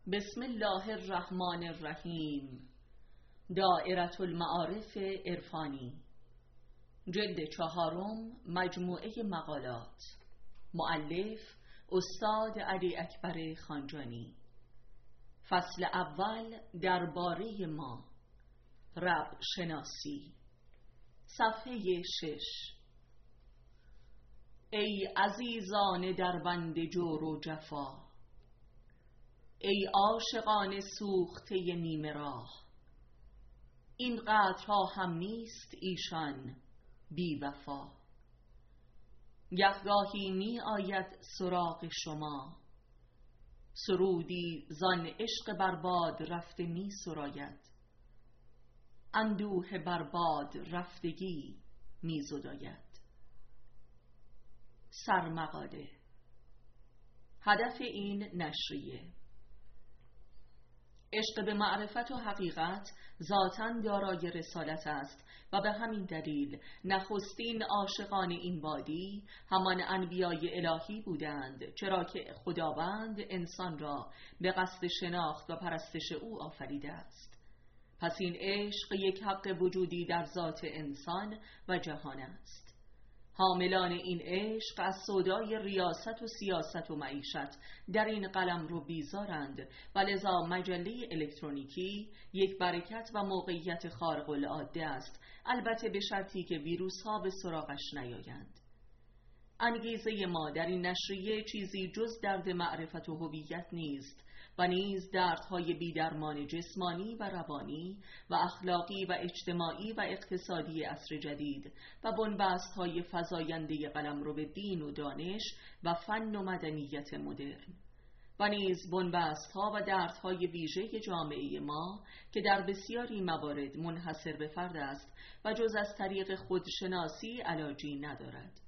بسم الله الرحمن الرحیم. دائره المعارف عرفانی، جلد 4، مجموعه مقالات، مؤلف استاد علی اکبر خانجانی. فصل اول، درباره ما، رب شناسی، صفحه 6. ای عزیزان در بند جور و جفا، ای عاشقان سوخته نیمه راه، این قدرها هم نیست ایشان بی وفا. گهگاهی می آید سراغ شما، سرودی زان عشق برباد رفته می سراید، اندوه برباد رفتگی می زداید. سرمقاله. هدف این نشریه: عشق به معرفت و حقیقت ذاتاً دارای رسالت است و به همین دلیل نخستین عاشقان این وادی همان انبیای الهی بودند، چرا که خداوند انسان را به قصد شناخت و پرستش او آفریده است. پس این عشق یک حق وجودی در ذات انسان و جهان است. حاملان این عشق از سودای ریاست و سیاست و معیشت در این قلمرو بیزارند و لذا مجله الکترونیکی یک برکت و موقعیت خارق العاده است، البته به شرطی که ویروس ها به سراغش نیایند. انگیزه ما در این نشریه چیزی جز درد معرفت و هویت نیست و نیز دردهای بیدرمان جسمانی و روانی و اخلاقی و اجتماعی و اقتصادی عصر جدید و بنبست‌های فزاینده قلمرو دین و دانش و فن و مدنیت مدرن و نیز بنبست‌ها و دردهای ویژه جامعه ما که در بسیاری موارد منحصر به فرد است و جز از طریق خودشناسی علاجی ندارد.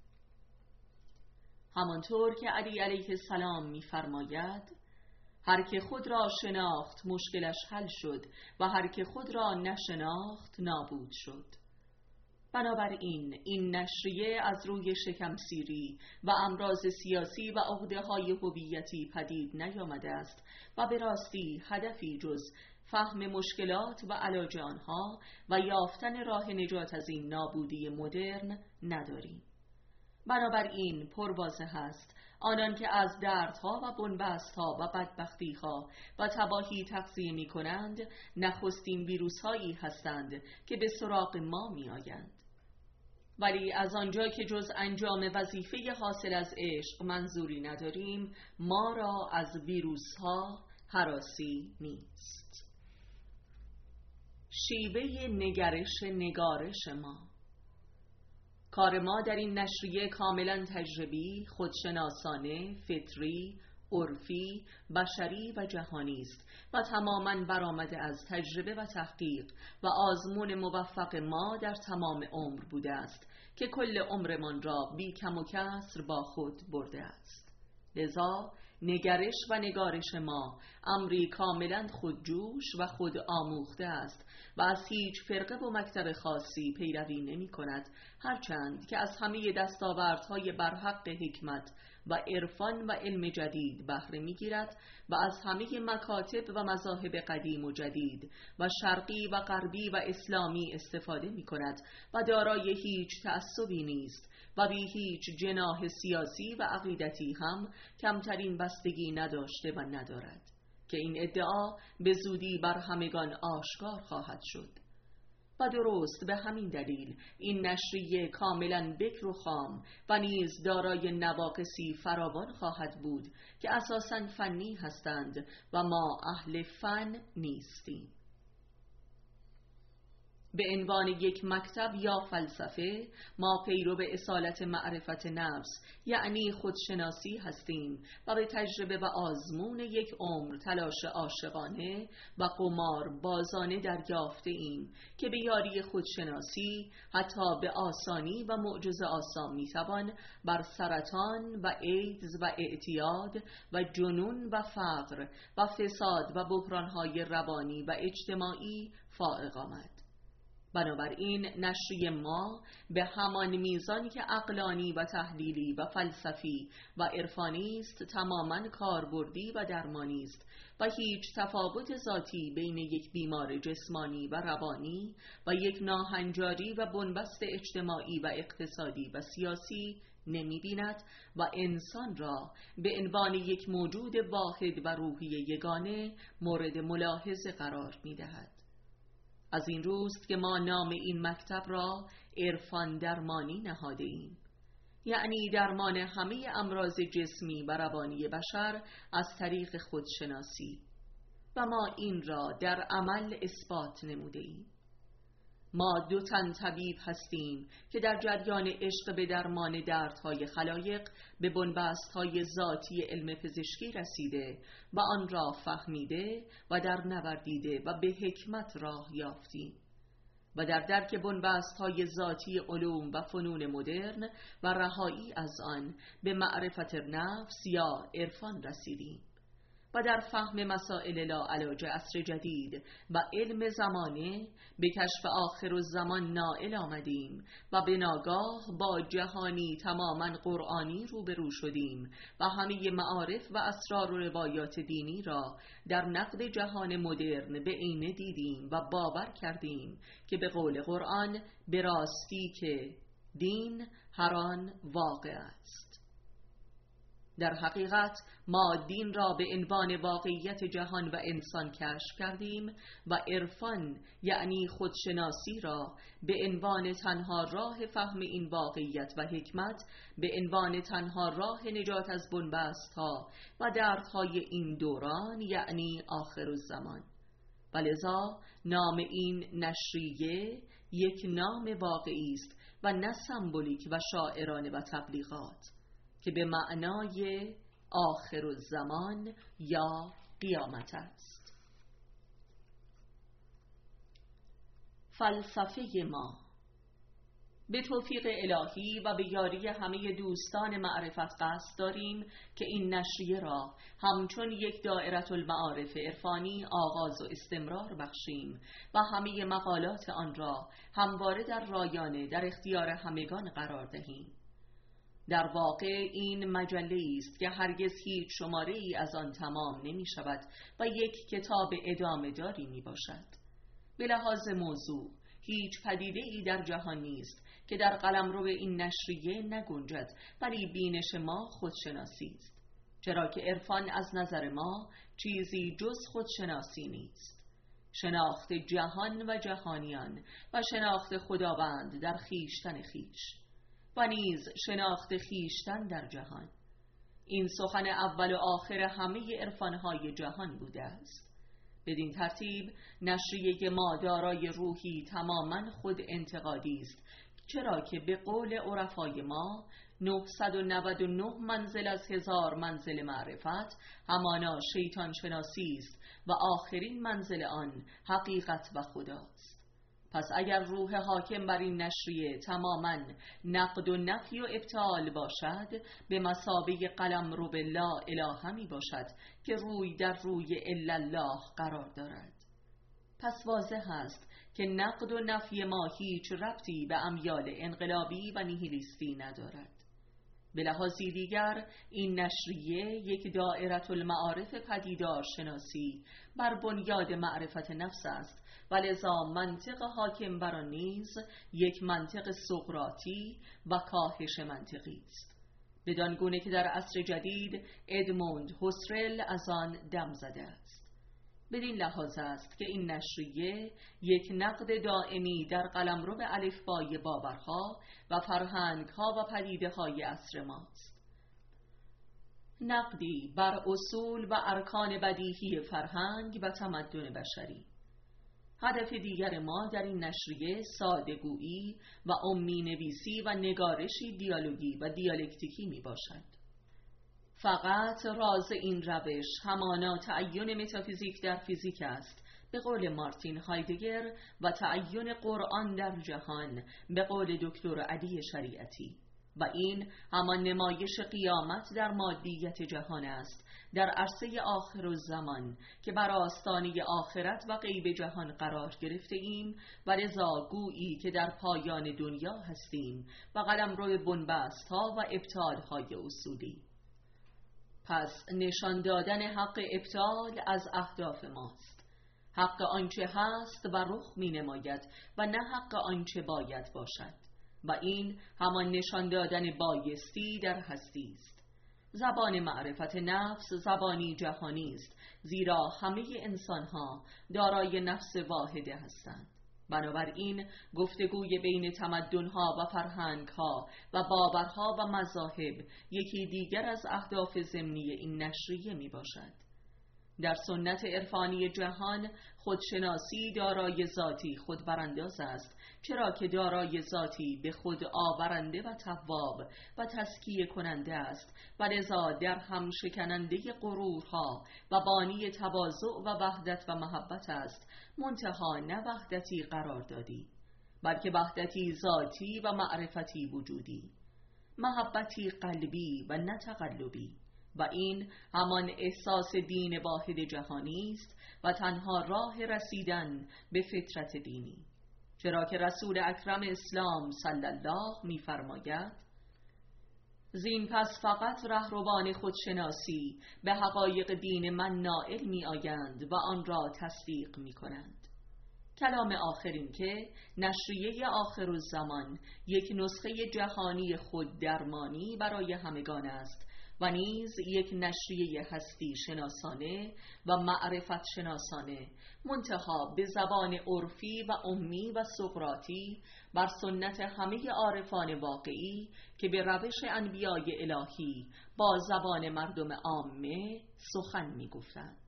همانطور که علی علیه السلام می‌فرماید: هر که خود را شناخت مشکلش حل شد و هر که خود را نشناخت نابود شد. بنابراین این نشریه از روی شکمسیری و امراض سیاسی و عقده‌های هویتی پدید نیامده است و به راستی هدفی جز فهم مشکلات و علاج آنها و یافتن راه نجات از این نابودی مدرن نداریم. بنابراین پرواضح است آنان که از دردها و بنبستها و بدبختیها و تباهی تغذیه می کنند نخستین ویروسهایی هستند که به سراغ ما می آیند. ولی از آنجا که جز انجام وظیفه حاصل از عشق منظوری نداریم، ما را از ویروسها هراسی نیست. شیوه نگارش ما. کار ما در این نشریه کاملا تجربی، خودشناسانه، فطری، عرفی، بشری و جهانی است و تماماً برآمده از تجربه و تحقیق و آزمون موفق ما در تمام عمر بوده است که کل عمرمان را بی کم و کسر با خود برده است. لذا نگرش و نگارش ما امری کاملا خودجوش و خود آموخته است و از هیچ فرقه و مکتب خاصی پیروی نمی کند، هرچند که از همه دستاوردهای برحق حکمت و عرفان و علم جدید بهره می گیرد و از همه مکاتب و مذاهب قدیم و جدید و شرقی و غربی و اسلامی استفاده می کند و دارای هیچ تعصبی نیست و بی هیچ جناح سیاسی و عقیدتی هم کمترین بستگی نداشته و ندارد که این ادعا به زودی بر همگان آشکار خواهد شد. و درست به همین دلیل این نشریه کاملا بکر و خام و نیز دارای نواقصی فراوان خواهد بود که اساساً فنی هستند و ما اهل فن نیستیم. به عنوان یک مکتب یا فلسفه ما پیرو به اصالت معرفت نفس یعنی خودشناسی هستیم و به تجربه و آزمون یک عمر تلاش عاشقانه و قمار بازانه دریافته ایم که به یاری خودشناسی حتی به آسانی و معجزه آسا میتوان بر سرطان و ایدز و اعتیاد و جنون و فقر و فساد و بحرانهای روانی و اجتماعی فائق آمد. بنابراین نشریه ما به همان میزانی که عقلانی و تحلیلی و فلسفی و عرفانی است تماماً کاربردی و درمانی است و هیچ تفاوت ذاتی بین یک بیمار جسمانی و روانی و یک ناهنجاری و بنبست اجتماعی و اقتصادی و سیاسی نمی بیند و انسان را به عنوان یک موجود واحد و روحی یگانه مورد ملاحظه قرار می دهد. از این روست که ما نام این مکتب را عرفان درمانی نهاده ایم، یعنی درمان همه امراض جسمی و روانی بشر از طریق خودشناسی، و ما این را در عمل اثبات نموده ایم. ما 2 تن طبیب هستیم که در جریان عشق به درمان دردهای خلایق به بنبستهای ذاتی علم پزشکی رسیده و آن را فهمیده و در نوردیده و به حکمت راه یافتیم و در درک بنبستهای ذاتی علوم و فنون مدرن و رهایی از آن به معرفت نفس یا عرفان رسیدیم و در فهم مسائل لاعلاج عصر جدید و علم زمانه به کشف آخرالزمان نائل آمدیم و به ناگاه با جهانی تماماً قرآنی روبرو شدیم و همه معارف و اسرار و روایات دینی را در نقد جهان مدرن به عینه دیدیم و باور کردیم که به قول قرآن به راستی که دین هر آن واقع است. در حقیقت ما دین را به عنوان واقعیت جهان و انسان کشف کردیم و عرفان یعنی خودشناسی را به عنوان تنها راه فهم این واقعیت و حکمت، به عنوان تنها راه نجات از بنبست‌ها و دردهای این دوران یعنی آخرالزمان. و لذا نام این نشریه یک نام واقعی است و نه سمبولیک و شاعرانه و تبلیغات که به معنای آخرالزمان یا قیامت است. فلسفه ما به توفیق الهی و به یاری همه دوستان معرفت قصد داریم که این نشریه را همچون یک دایره المعارف عرفانی آغاز و استمرار بخشیم و همه مقالات آن را همواره در رایانه در اختیار همگان قرار دهیم. در واقع این مجله است که هرگز هیچ شماره ای از آن تمام نمی شود و یک کتاب ادامه داری می باشد. به لحاظ موضوع هیچ پدیده ای در جهان نیست که در قلمرو این نشریه نگنجد، ولی بینش ما خودشناسی است، چرا که عرفان از نظر ما چیزی جز خودشناسی نیست. شناخت جهان و جهانیان و شناخت خداوند در خیشتن خیش و نیز شناخت خیشتن در جهان. این سخن اول و آخر همه عرفانهای جهان بوده است. بدین ترتیب نشریه ما دارای روحی تماما خود انتقادی است، چرا که به قول عرفای ما 999 منزل از 1000 منزل معرفت همانا شیطان شناسی است و آخرین منزل آن حقیقت و خداست. پس اگر روح حاکم بر این نشریه تماما نقد و نفی و ابطال باشد، به مثابه قلمرو لا اله می باشد که روی در روی الا الله قرار دارد. پس واضح است که نقد و نفی ما هیچ ربطی به امیال انقلابی و نیهیلیستی ندارد. به لحاظی دیگر این نشریه یک دایره المعارف پدیدار شناسی بر بنیاد معرفت نفس است و لذا منطق حاکم بر آن نیز یک منطق سقراطی و کاهش منطقی است، بدان گونه که در عصر جدید ادموند هوسرل از آن دم زده است. بدین لحاظ است که این نشریه یک نقد دائمی در قلمرو الفبای باورها و فرهنگها و پدیده‌های عصر ماست، نقدی بر اصول و ارکان بدیهی فرهنگ و تمدن بشری. هدف دیگر ما در این نشریه ساده‌گویی و امی نویسی و نگارشی دیالوگی و دیالکتیکی می باشد. فقط راز این روش همانا تعین متافیزیک در فیزیک است به قول مارتین هایدگر و تعین قرآن در جهان به قول دکتر علی شریعتی. و این همان نمایش قیامت در مادیت جهان است، در عرصه آخرالزمان که بر آستانه آخرت و غیب جهان قرار گرفته ایم و لذا گویی که در پایان دنیا هستیم و قلمرو بنبست ها و ابطال های اصولی. پس نشان دادن حق ابطال از اهداف ماست. حق آنچه هست و رخ می نماید و نه حق آنچه باید باشد، و این همان نشان دادن بایستی در هستی است. زبان معرفت نفس زبانی جهانی است، زیرا همه انسان‌ها دارای نفس واحده هستند. بنابراین گفتگوی بین تمدن‌ها و فرهنگ‌ها و باورها و مذاهب یکی دیگر از اهداف ضمنی این نشریه میباشد. در سنت عرفانی جهان خودشناسی دارای ذاتی خودبرانداز است، چرا که دارای ذاتی به خود آورنده و تواب و تزکیه کننده است و لذا در هم شکننده غرورها و بانی تواضع و وحدت و محبت است، منتها نه وحدتی قراردادی، بلکه وحدتی ذاتی و معرفتی وجودی، محبتی قلبی و نه تقلبی. و این همان احساس دین واحد جهانی است و تنها راه رسیدن به فطرت دینی، چرا که رسول اکرم اسلام صلی الله می‌فرماید: زین پس فقط رهروان خودشناسی به حقایق دین من نائل می‌آیند و آن را تصدیق می‌کنند. کلام آخرین که نشریه آخرالزمان یک نسخه جهانی خود درمانی برای همگان است و نیز یک نشریه هستی شناسانه و معرفت شناسانه، منتها به زبان عرفی و امی و سقراطی بر سنت همه عارفان واقعی که به روش انبیای الهی با زبان مردم عامه سخن می گفتند.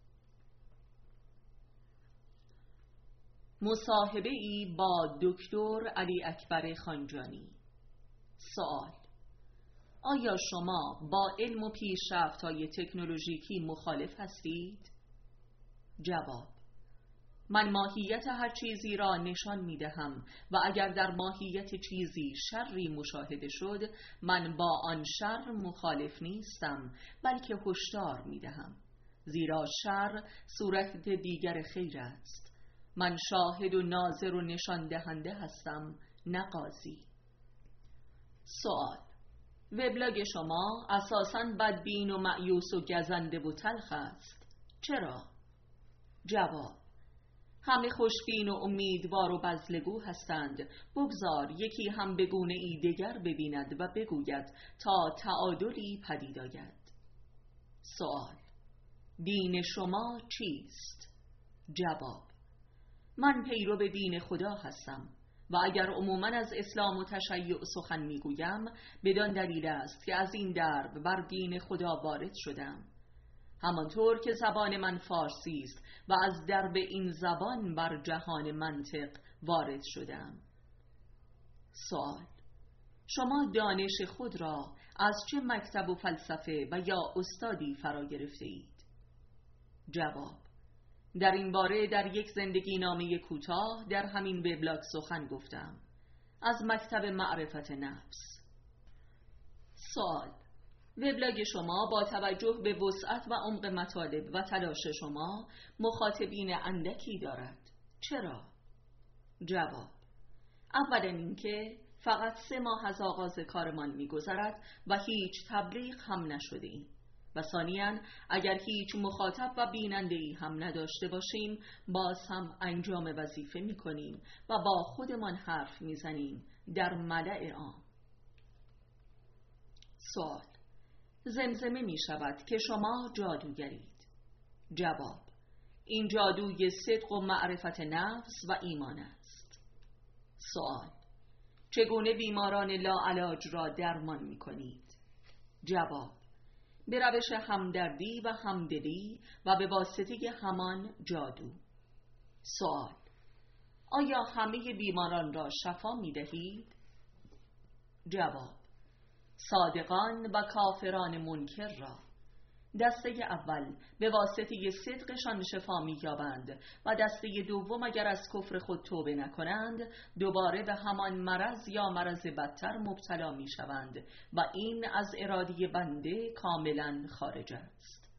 مصاحبه ای با دکتر علی اکبر خانجانی. سوال: آیا شما با علم و پیشرفت‌های تکنولوژیکی مخالف هستید؟ جواب: من ماهیت هر چیزی را نشان می‌دهم و اگر در ماهیت چیزی شری مشاهده شد، من با آن شر مخالف نیستم، بلکه هشدار می‌دهم، زیرا شر صورت دیگر خیر است. من شاهد و ناظر و نشان دهنده هستم، نه قاضی. سوال: وبلاگ شما اساساً بدبین و مایوس و گزنده و تلخ است. چرا؟ جواب: همه خوشبین و امیدوار و بزلگو هستند. بگذار یکی هم به گونه ای دیگر ببیند و بگوید تا تعادلی پدید آید. سوال: دین شما چیست؟ جواب: من پیرو به دین خدا هستم و اگر عموماً از اسلام و تشیع سخن میگویم بدان دلیل است که از این درب بر دین خدا وارد شدم، همانطور که زبان من فارسی است و از درب این زبان بر جهان منطق وارد شدم. سوال: شما دانش خود را از چه مکتب و فلسفه و یا استادی فرا گرفته اید؟ جواب: در این باره در یک زندگی نامه کوتاه در همین وبلاگ سخن گفتم، از مکتب معرفت نفس. سوال: وبلاگ شما با توجه به وسعت و عمق مطالب و تلاش شما مخاطبین اندکی دارد. چرا؟ جواب: اولا اینکه فقط 3 ماه از آغاز کارمان می‌گذرد و هیچ تبلیغ هم نشده ایم، و ثانیاً اگر هیچ مخاطب و بیننده‌ای هم نداشته باشیم باز هم انجام وظیفه می‌کنیم و با خودمان حرف می‌زنیم در ملأ عام. سوال: زمزمه می‌شود که شما جادوگرید. جواب: این جادوی صدق و معرفت نفس و ایمان است. سوال: چگونه بیماران لاعلاج را درمان می‌کنید؟ جواب: به روش همدردی و همدلی و به واسطه همان جادو. سوال: آیا همه بیماران را شفا می دهید؟ جواب: صادقان و کافران منکر را. دسته اول به واسطه صدقشان شفا می‌یابند و دسته دوم اگر از کفر خود توبه نکنند دوباره به همان مرض یا مرض بدتر مبتلا می‌شوند و این از اراده بنده کاملا خارج است.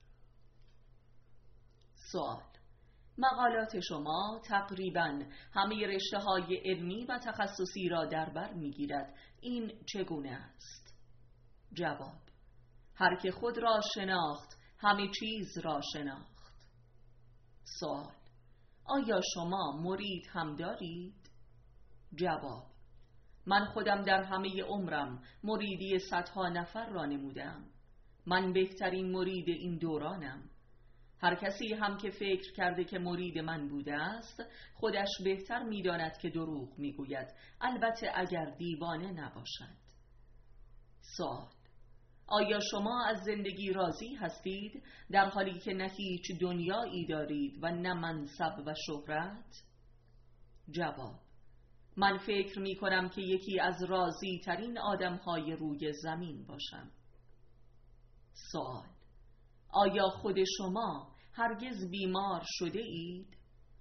سوال: مقالات شما تقریباً همه رشته‌های علمی و تخصصی را در بر می‌گیرد. این چگونه است؟ جواب: هر که خود را شناخت همه چیز را شناخت. سوال: آیا شما مرید هم دارید؟ جواب: من خودم در همه عمرم مریدی صدها نفر را نمودم. من بهترین مرید این دورانم. هر کسی هم که فکر کرده که مرید من بوده است خودش بهتر می‌داند که دروغ می‌گوید، البته اگر دیوانه نباشد. سوال: آیا شما از زندگی راضی هستید در حالی که نه هیچ دنیایی دارید و نه منصب و شهرت؟ جواب: من فکر می کنم که یکی از راضی ترین آدم‌های روی زمین باشم. سوال: آیا خود شما هرگز بیمار شده اید؟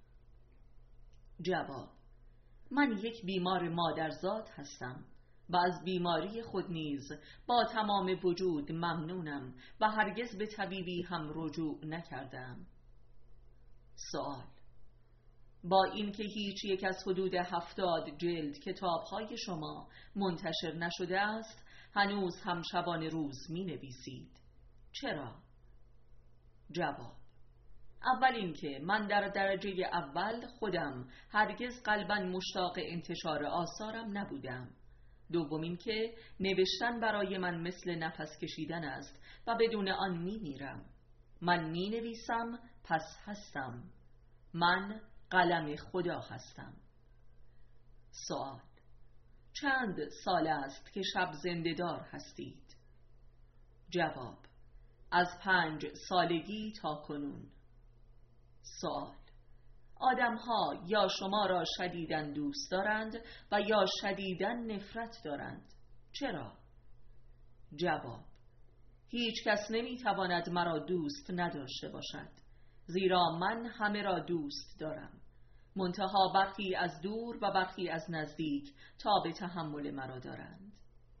جواب: من یک بیمار مادرزاد هستم و از بیماری خود نیز با تمام وجود ممنونم و هرگز به طبیبی هم رجوع نکردم. سوال: با اینکه هیچ یک از حدود 70 جلد کتاب‌های شما منتشر نشده است هنوز هم شبانه روز می نویسید. چرا؟ جواب: اول اینکه من در درجه اول خودم هرگز قلباً مشتاق انتشار آثارم نبودم. دوم اینکه نوشتن برای من مثل نفس کشیدن است و بدون آن میمیرم. من می نویسم پس هستم. من قلم خدا هستم. سوال: چند سال است که شب زنده دار هستید؟ جواب: از 5 سالگی تا کنون. سوال: آدم‌ها یا شما را شدیداً دوست دارند و یا شدیداً نفرت دارند. چرا؟ جواب: هیچ کس نمی‌تواند مرا دوست نداشته باشد، زیرا من همه را دوست دارم، منتها برخی از دور و برخی از نزدیک تاب تحمل مرا دارند.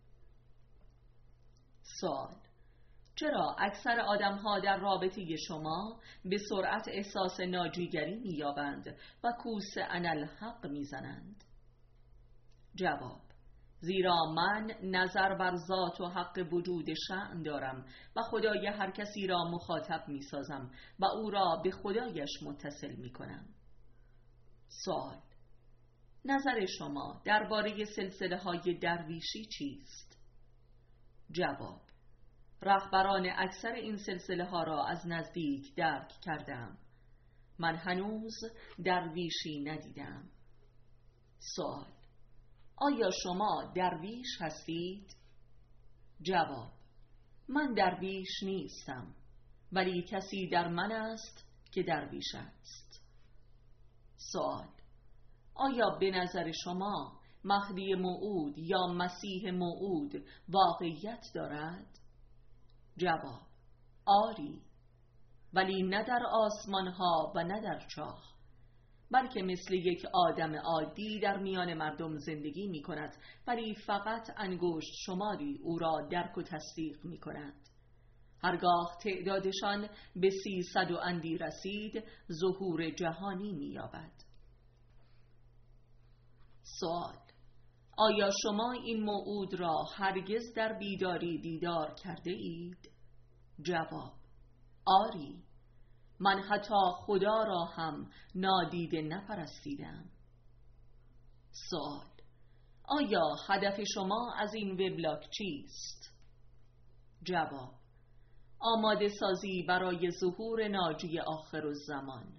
سوال: چرا اکثر آدم‌ها در رابطه شما به سرعت احساس ناجیگری می‌یابند و کوس انالحق می‌زنند؟ جواب: زیرا من نظر بر ذات و حق وجود شأن دارم و خدای هر کسی را مخاطب می‌سازم و او را به خدایش متصل می‌کنم. سوال: نظر شما درباره سلسله‌های درویشی چیست؟ جواب: رهبران اکثر این سلسله ها را از نزدیک درک کردم. من هنوز درویشی ندیدم. سوال: آیا شما درویش هستید؟ جواب: من درویش نیستم، ولی کسی در من است که درویش است. سوال: آیا به نظر شما مهدی موعود یا مسیح موعود واقعیت دارد؟ جواب: آری، ولی نه در آسمان ها و نه در چاه، بلکه مثل یک آدم عادی در میان مردم زندگی می کند، ولی فقط انگشت شماری او را درک و تصدیق می کند. هرگاه تعدادشان به 300 و اندی رسید ظهور جهانی می یابد. سوال: آیا شما این موعود را هرگز در بیداری دیدار کرده اید؟ جواب: آری، من حتی خدا را هم نادیده نپرستیدم. سوال: آیا هدف شما از این وبلاگ چیست؟ جواب: آماده سازی برای ظهور ناجی آخرالزمان.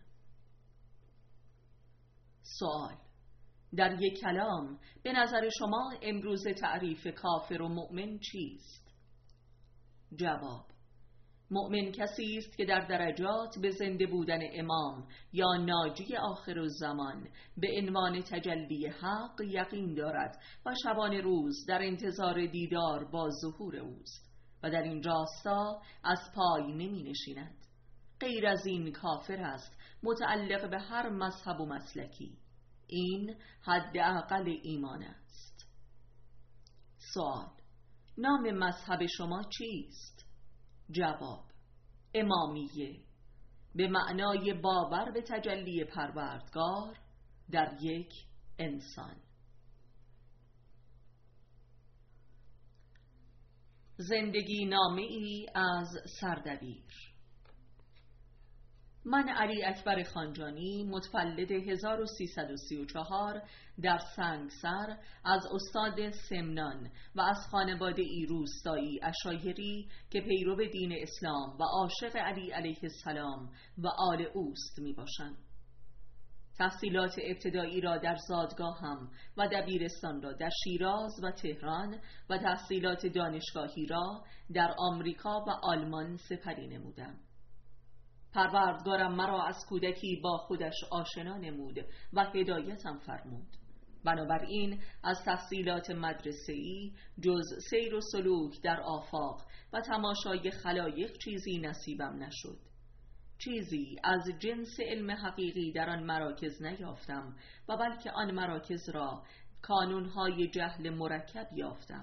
سوال: در یک کلام به نظر شما امروز تعریف کافر و مؤمن چیست؟ جواب: مؤمن کسی است که در درجات به زنده بودن امام یا ناجی آخرالزمان به عنوان تجلی حق یقین دارد و شبانه روز در انتظار دیدار با ظهور اوست. و در این راستا از پای نمی نشیند. غیر از این کافر است، متعلق به هر مذهب و مسلکی. این حداقل ایمان است. سوال: نام مذهب شما چیست؟ جواب: امامیه، به معنای باور به تجلی پروردگار در یک انسان. زندگی نامه ای از سردبیر. من علی اکبر خانجانی، متولد 1334 در سنگسر، از استاد سمنان و از خانواده ای روستایی عشایری که پیرو دین اسلام و عاشق علی علیه السلام و آل اوست می باشم. تحصیلات ابتدایی را در زادگاهم و دبیرستان را در شیراز و تهران و تحصیلات دانشگاهی را در آمریکا و آلمان سپری نمودم. پروردگارم مرا از کودکی با خودش آشنا نمود و هدایتم فرمود. بنابراین از تحصیلات مدرسه‌ای جز سیر و سلوک در آفاق و تماشای خلایق چیزی نصیبم نشد. چیزی از جنس علم حقیقی در آن مراکز نیافتم و بلکه آن مراکز را کانونهای جهل مرکب یافتم.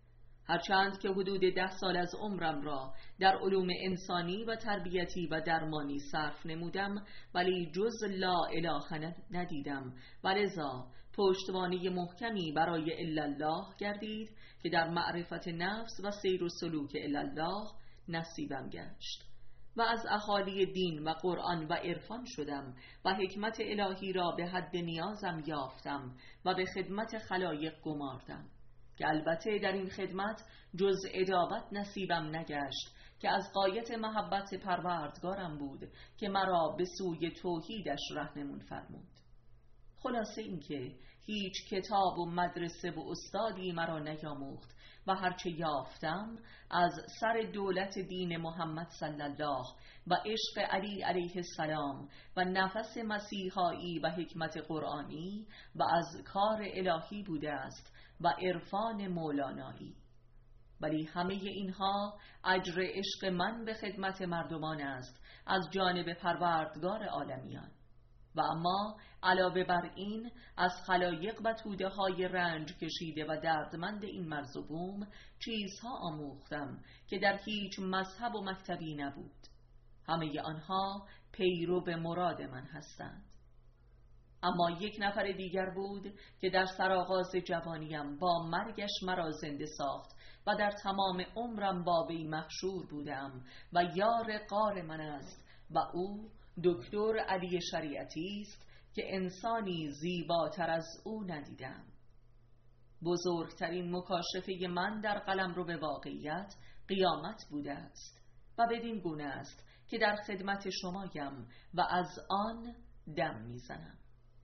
هرچند که حدود 10 سال از عمرم را در علوم انسانی و تربیتی و درمانی صرف نمودم، ولی جز لا اله ندیدم و لذا پشتوانه محکمی برای الا الله گردید که در معرفت نفس و سیر و سلوک الا الله نصیبم گشت و از اهالی دین و قرآن و عرفان شدم و حکمت الهی را به حد نیازم یافتم و به خدمت خلایق گماردم، که البته در این خدمت جز ادابت نصیبم نگشت که از غایت محبت پروردگارم بود که مرا به سوی توحیدش رهنمون فرمود. خلاصه این که هیچ کتاب و مدرسه و استادی مرا نیاموخت و هرچه یافتم از سر دولت دین محمد صلی الله و عشق علی علیه السلام و نفس مسیحایی و حکمت قرآنی و از کار الهی بوده است و عرفان مولانایی. ولی همه اینها اجر عشق من به خدمت مردمان است از جانب پروردگار عالمیان. و اما علاوه بر این از خلایق و توده های رنج کشیده و دردمند این مرز و بوم چیزها آموختم که در هیچ مذهب و مکتبی نبود. همه آنها پیرو به مراد من هستند. اما یک نفر دیگر بود که در سرآغاز جوانیم با مرگش مرا زنده ساخت و در تمام عمرم با وی محشور بودم و یار غار من است و او دکتر علی شریعتی است که انسانی زیباتر از او ندیدم. بزرگترین مکاشفه من در قلمرو به واقعیت قیامت بوده است و بدین گونه است که در خدمت شمایم و از آن دم میزنم.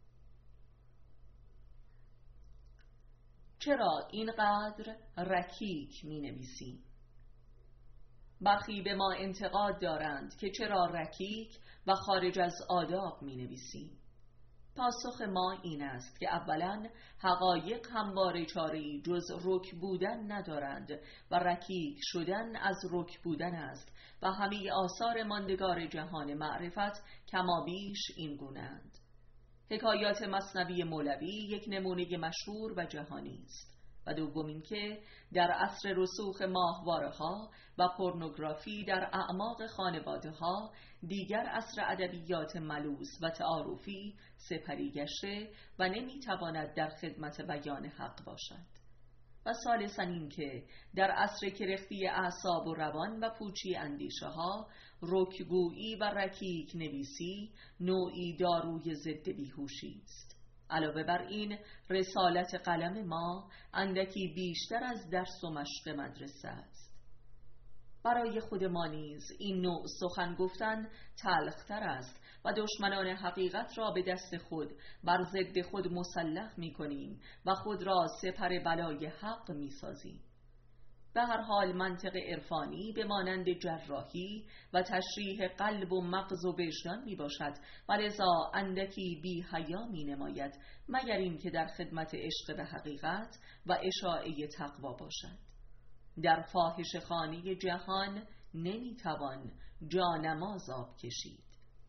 چرا اینقدر رکیک می نویسی؟ برخی به ما انتقاد دارند که چرا رکیک و خارج از آداب می نویسی. پاسخ ما این است که اولا حقایق همواره چاره‌ای جز رک بودن ندارند و رکیک شدن از رک بودن است و همه آثار ماندگار جهان معرفت کمابیش این گونه‌اند. حکایات مثنوی مولوی یک نمونه مشهور و جهانی است. و دومین که در عصر رسوخ ماهواره‌ها و پورنوگرافی در اعماق خانواده‌ها دیگر عصر ادبیات ملوث و تعارفی سپری گشته و نمی‌تواند در خدمت بیان حق باشد. و ثالثاً این که در عصر کرختی اعصاب و روان و پوچی اندیشه ها رکگویی و رکیک نویسی نوعی داروی ضد بیهوشی است. علاوه بر این رسالت قلم ما اندکی بیشتر از درس و مشق مدرسه است. برای خود ما نیز این نوع سخن گفتن تلختر است و دشمنان حقیقت را به دست خود بر ضد خود مسلح می کنیم و خود را سپر بلای حق می سازیم. به هر حال منطق عرفانی به مانند جراحی و تشریح قلب و مغز و وجدان می باشد و لذا اندکی بی حیا می نماید مگر این که در خدمت عشق به حقیقت و اشاعه تقوا باشد. در فاحشه خانه جهان نمیتوان جانماز آب کشید.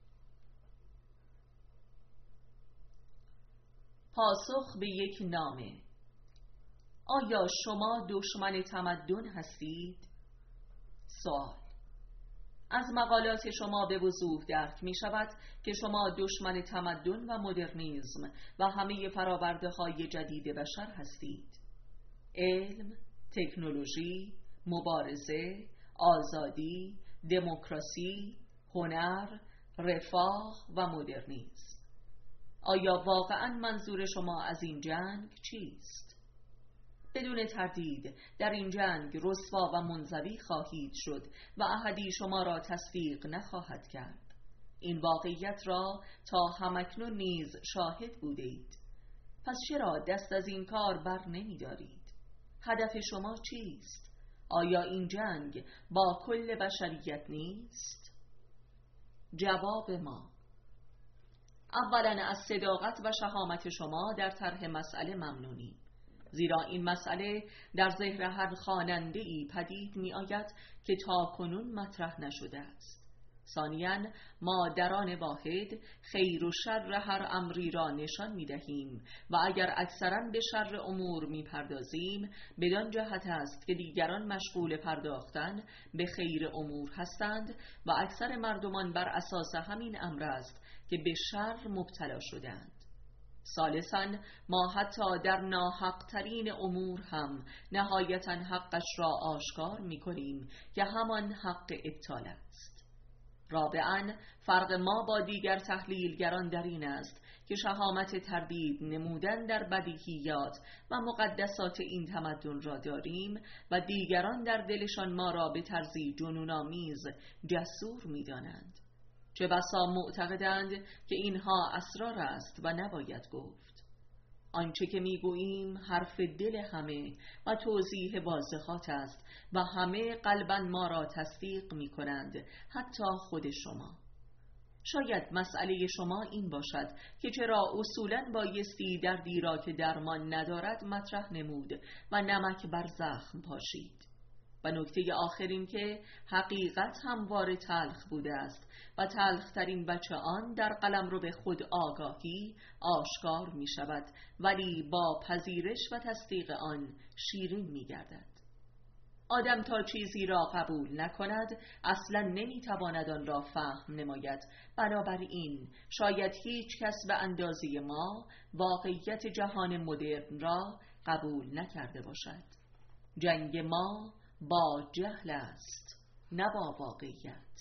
پاسخ به یک نامه. آیا شما دشمن تمدن هستید؟ سوال. از مقالات شما به وضوح درک می شود که شما دشمن تمدن و مدرنیسم و همه فراورده های جدید بشر هستید. علم، تکنولوژی، مبارزه، آزادی، دموکراسی، هنر، رفاه و مدرنیسم. آیا واقعاً منظور شما از این جنگ چیست؟ بدون تردید در این جنگ رسوا و منزوی خواهید شد و احدی شما را تصدیق نخواهد کرد. این واقعیت را تا همکنون نیز شاهد بودید. پس چرا دست از این کار بر نمی دارید؟ هدف شما چیست؟ آیا این جنگ با کل بشریت نیست؟ جواب ما: اولا از صداقت و شهامت شما در طرح مسئله ممنونیم، زیرا این مسئله در ذهن هر خواننده‌ای پدید می آید که تا کنون مطرح نشده است. ثانیاً ما در آن واحد خیر و شر هر امری را نشان می دهیم و اگر اکثراً به شر امور می پردازیم بدان جهت است که دیگران مشغول پرداختن به خیر امور هستند و اکثر مردمان بر اساس همین امر است که به شر مبتلا شدند. ثالثاً ما حتی در ناحق ترین امور هم نهایتاً حقش را آشکار می کنیم که همان حق ابطال است. رابعاً فرق ما با دیگر تحلیلگران در این است که شهامت تردید نمودن در بدیهیات و مقدسات این تمدن را داریم و دیگران در دلشان ما را به طرزی جنون‌آمیز جسور می دانند. چه بسا معتقدند که اینها اسرار است و نباید گفت. آنچه که میگوییم حرف دل همه و توضیح واضحات است و همه قلباً ما را تصدیق می کنند، حتی خود شما. شاید مسئله شما این باشد که چرا اصولاً بایستی دردی را که درمان ندارد مطرح نمود و نمک بر زخم پاشید. و نکته آخر این که حقیقت همواره تلخ بوده است و تلخترین بچه آن در قلمرو به خود آگاهی آشکار می شود، ولی با پذیرش و تصدیق آن شیرین می گردد. آدم تا چیزی را قبول نکند اصلا نمی تواند آن را فهم نماید. بنابراین شاید هیچ کس به اندازه ما واقعیت جهان مدرن را قبول نکرده باشد. جنگ ما با جهل است، نه با واقعیت.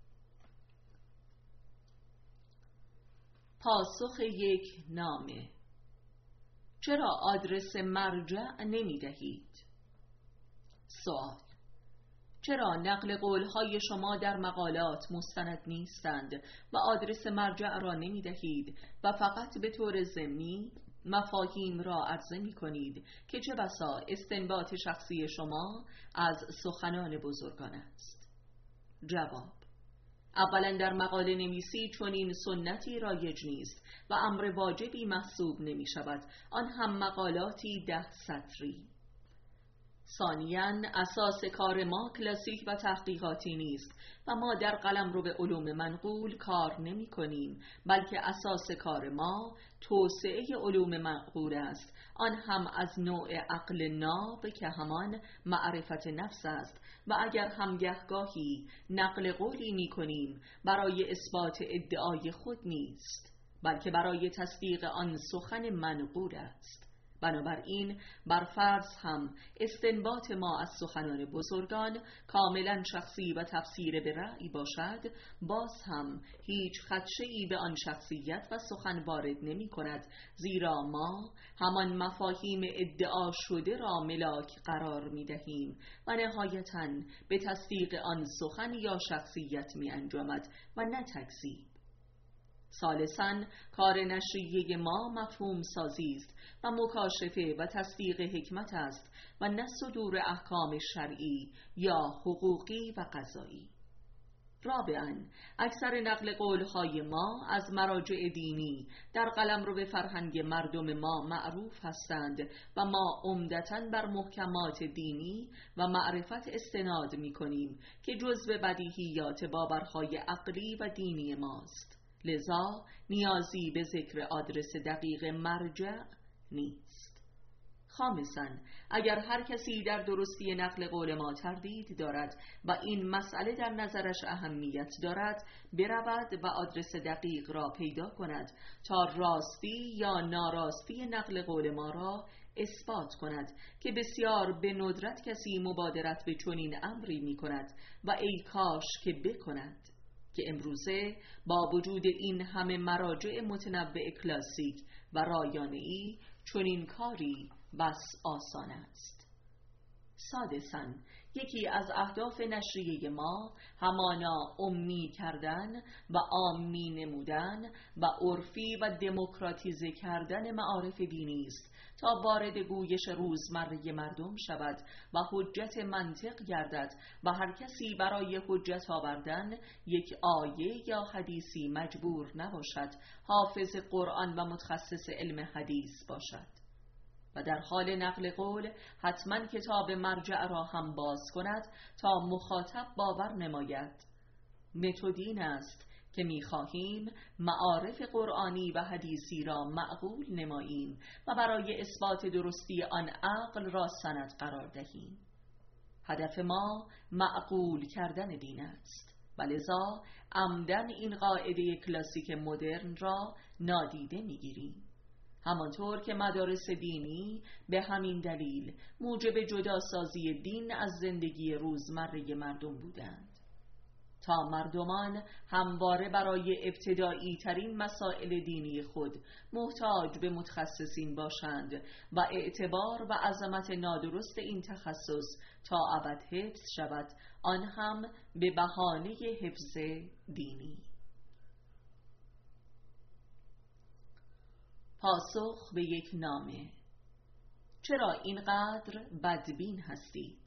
پاسخ یک نامه. چرا آدرس مرجع نمی دهید؟ سوال. چرا نقل قولهای شما در مقالات مستند نیستند و آدرس مرجع را نمی دهید و فقط به طور ضمنی مفاهیم را عرضه می کنید که چه بسا استنباط شخصی شما از سخنان بزرگان است؟ جواب. اولا در مقاله نویسی چون این سنتی رایج نیست و امر واجبی محسوب نمی شود، آن هم مقالاتی 10 سطری. ثانیاً اساس کار ما کلاسیک و تحقیقاتی نیست و ما در قلمرو به علوم منقول کار نمی کنیم، بلکه اساس کار ما توسعه علوم منقول است، آن هم از نوع عقل ناب که همان معرفت نفس است. و اگر هم گهگاهی نقل قولی می کنیم برای اثبات ادعای خود نیست، بلکه برای تصدیق آن سخن منقول است. بنابراین بر فرض هم استنباط ما از سخنان بزرگان کاملا شخصی و تفسیر به رأی باشد، باز هم هیچ خدشه‌ای به آن شخصیت و سخن وارد نمی کند، زیرا ما همان مفاهیم ادعا شده را ملاک قرار می دهیم و نهایتاً به تصدیق آن سخن یا شخصیت می انجامد و نه تکذیب. ثالثاً کار نشریه ما مفهوم سازی است و مکاشفه و تصدیق حکمت است و نه صدور احکام شرعی یا حقوقی و قضایی. رابعاً، اکثر نقل قولهای ما از مراجع دینی در قلمرو فرهنگ مردم ما معروف هستند و ما عمدتاً بر محکمات دینی و معرفت استناد می کنیم که جزو بدیهیات باورهای عقلی و دینی ماست. لذا نیازی به ذکر آدرس دقیق مرجع نیست. خامساً، اگر هر کسی در درستی نقل قول ما تردید دارد و این مسئله در نظرش اهمیت دارد، برود و آدرس دقیق را پیدا کند تا راستی یا ناراستی نقل قول ما را اثبات کند که بسیار به ندرت کسی مبادرت به چنین امری می کند و ای کاش که بکند، که امروزه با وجود این همه مراجع متنوع کلاسیک و رایانه‌ای چنین کاری بس آسان است. سادساً، یکی از اهداف نشریه ما همانا امی کردن و عامی نمودن و عرفی و دموکراتیزه کردن معارف دینی است تا وارد گویش روزمره مردم شود و حجت منطق گردد و هر کسی برای حجت آوردن یک آیه یا حدیثی مجبور نباشد حافظ قرآن و متخصص علم حدیث باشد و در حال نقل قول حتما کتاب مرجع را هم باز کند تا مخاطب باور نماید. متدین است که می‌خواهیم معارف قرآنی و حدیثی را معقول نماییم و برای اثبات درستی آن عقل را سند قرار دهیم. هدف ما معقول کردن دین است و لذا عمدن این قاعده کلاسیک مدرن را نادیده می‌گیریم، همانطور که مدارس دینی به همین دلیل موجب جداسازی دین از زندگی روزمره مردم بودند تا مردمان همواره برای ابتدایی ترین مسائل دینی خود محتاج به متخصصین باشند و اعتبار و عظمت نادرست این تخصص تا ابد حفظ شود، آن هم به بهانه حفظ دینی. پاسخ به یک نامه: چرا اینقدر بدبین هستید؟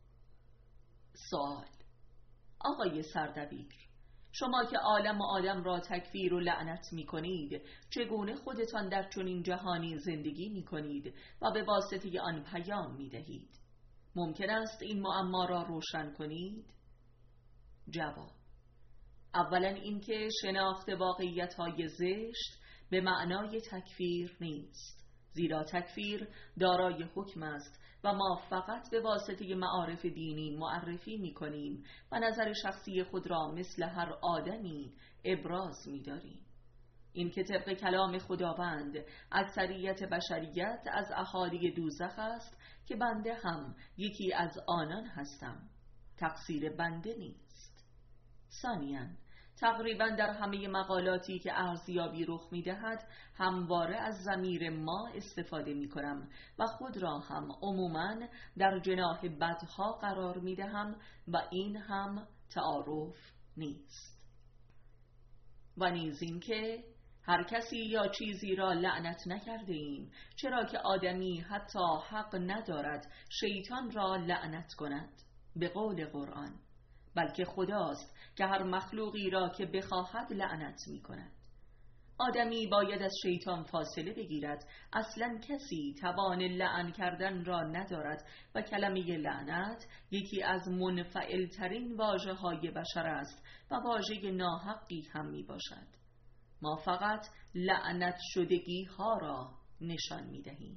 سوال: آقای سردبیر، شما که عالم و آدم را تکفیر و لعنت می کنید، چگونه خودتان در چنین جهانی زندگی می کنید و به واسطه آن پیام می دهید؟ ممکن است این معما را روشن کنید؟ جواب: اولا اینکه شناخت واقعیت‌های زشت به معنای تکفیر نیست، زیرا تکفیر دارای حکم است و ما فقط به واسطه معارف دینی معرفی می کنیم و نظر شخصی خود را مثل هر آدمی ابراز می داریم. این که طبق کلام خداوند اکثریت بشریت از اهالی دوزخ است که بنده هم یکی از آنان هستم، تقصیر بنده نیست. ثانیاً، تقریباً در همه مقالاتی که ارزیابی رخ می‌دهد همواره از ضمیر ما استفاده می‌کنم و خود را هم عموماً در جناح بدها قرار می‌دهم و این هم تعارف نیست. و نیز این که هر کسی یا چیزی را لعنت نکرده ایم، چرا که آدمی حتی حق ندارد شیطان را لعنت کند به قول قرآن، بلکه خداست که هر مخلوقی را که بخواهد لعنت می کند. آدمی باید از شیطان فاصله بگیرد. اصلا کسی توان لعن کردن را ندارد و کلمه لعنت یکی از منفعل ترین واژه های بشر است و واژه ناحقی هم می باشد. ما فقط لعنت شدگی ها را نشان می دهیم.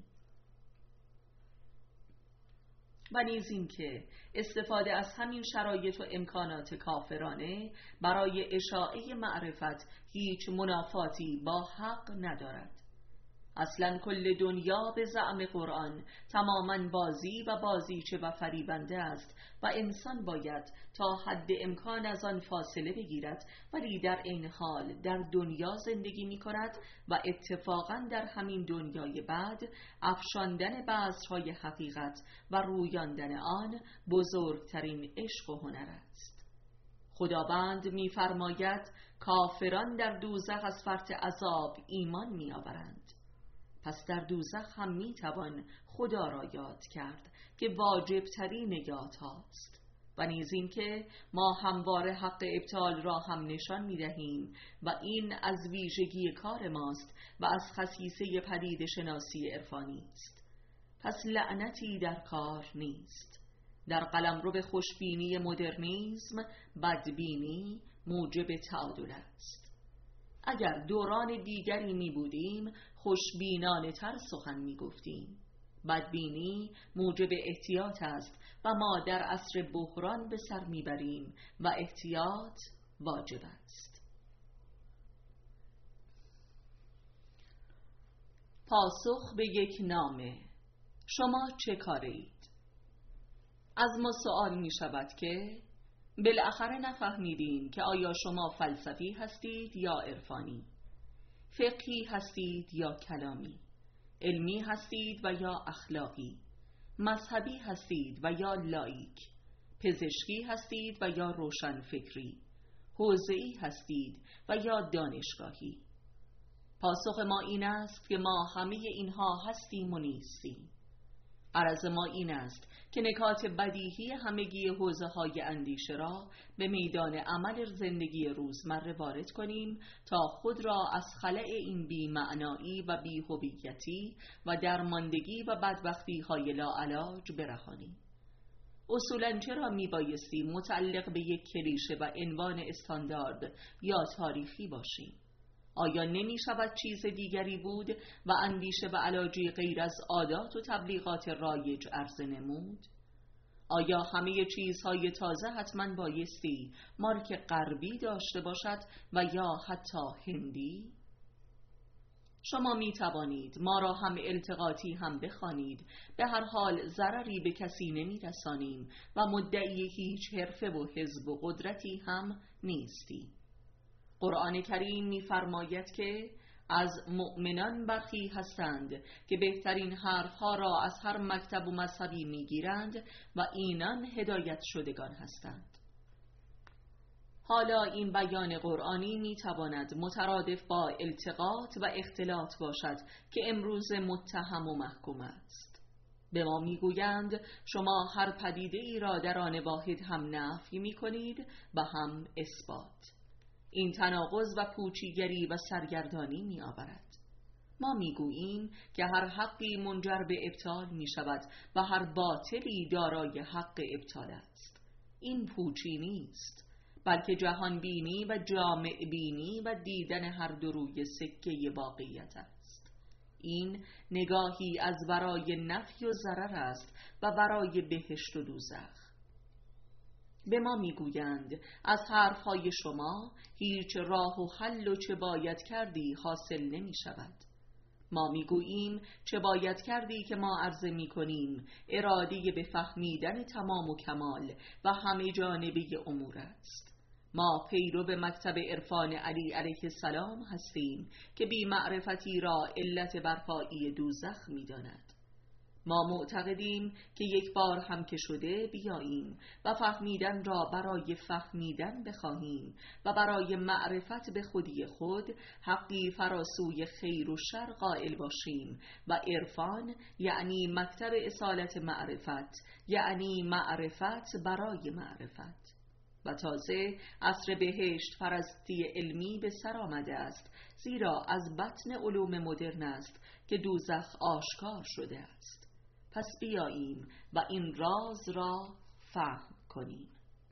و نیز این که استفاده از همین شرایط و امکانات کافرانه برای اشاعه معرفت هیچ منافاتی با حق ندارد. اصلا کل دنیا به زعم قرآن تماما بازی و بازیچه و فریبنده است و انسان باید تا حد امکان از آن فاصله بگیرد، ولی در این حال در دنیا زندگی می کند و اتفاقا در همین دنیای بعد افشاندن بذرهای حقیقت و رویاندن آن بزرگترین عشق و هنر است. خداوند می فرماید کافران در دوزخ از فرط عذاب ایمان می آورند. پس در دوزخ هم می توان خدا را یاد کرد که واجب ترین یاد هاست. و نیز این که ما همواره حق ابطال را هم نشان می دهیم و این از ویژگی کار ماست و از خصیصه پدید شناسی عرفانی است. پس لعنتی در کار نیست. در قلمرو به خوشبینی مدرنیسم بدبینی موجب تعادل است. اگر دوران دیگری می بودیم خوشبینانه تر سخن می گفتیم. بدبینی موجب احتیاط است و ما در عصر بحران به سر میبریم و احتیاط واجب است. پاسخ به یک نامه. شما چه کاره اید؟ از ما سؤال می شود که بالاخره نفهمیدیم که آیا شما فلسفی هستید یا عرفانی، فقهی هستید یا کلامی، علمی هستید و یا اخلاقی، مذهبی هستید و یا لایک، پزشکی هستید و یا روشن فکری، حوزه‌ای هستید و یا دانشگاهی. پاسخ ما این است که ما همه اینها هستیم و نیستیم. عرض ما این است که نکات بدیهی همگی حوزه‌های اندیشه را به میدان عمل زندگی روزمره وارد کنیم تا خود را از خلأ این بی‌معنایی و بی‌هویتی و درماندگی و بدبختی‌های لاعلاج برهانیم. اصولاً چرا میبایستی متعلق به یک کلیشه و عنوان استاندارد یا تاریخی باشیم؟ آیا نمی شود چیز دیگری بود و اندیشه و علاجی غیر از عادات و تبلیغات رایج عرضه نمود؟ آیا همه چیزهای تازه حتما بایستی مارک غربی داشته باشد و یا حتی هندی؟ شما می توانید ما را هم التقاطی هم بخوانید، به هر حال ضرری به کسی نمی رسانیم و مدعی هیچ حرفه و حزب و قدرتی هم نیستیم. قرآن کریم می‌فرماید که از مؤمنان برخی هستند که بهترین حرفها را از هر مکتب و مذهبی می‌گیرند و اینان هدایت شدگان هستند. حالا این بیان قرآنی می‌تواند مترادف با التقاط و اختلاط باشد که امروز متهم و محکوم است. به ما میگویند شما هر پدیده ای را در آن واحد هم نفی می‌کنید و هم اثبات. این تناقض و پوچیگری و سرگردانی می آورد. ما می گوییم که هر حقی منجر به ابطال می شود و هر باطلی دارای حق ابطال است. این پوچی نیست، بلکه جهان بینی و جامع بینی و دیدن هر دو روی سکه واقعیت است. این نگاهی از ورای نفی و ضرر است و ورای بهشت و دوزخ. به ما میگویند از حرفهای شما هیچ راه و حل و چه باید کردی حاصل نمی شود. ما میگوییم چه باید کردی که ما عرضه میکنیم اراده به فهمیدن تمام و کمال و همه جانبه امور است. ما پیرو به مکتب عرفان علی علیه السلام هستیم که بی معرفتی را علت برپایی دوزخ میداند. ما معتقدیم که یک بار هم که شده بیاییم و فهمیدن را برای فهمیدن بخواهیم و برای معرفت به خودی خود حقی فراسوی خیر و شر قائل باشیم و عرفان یعنی مکتب اصالت معرفت، یعنی معرفت برای معرفت. و تازه عصر بهشت پرستی علمی به سر آمده است، زیرا از بطن علوم مدرن است که دوزخ آشکار شده است. پس بیاییم و این راز را فهم کنیم.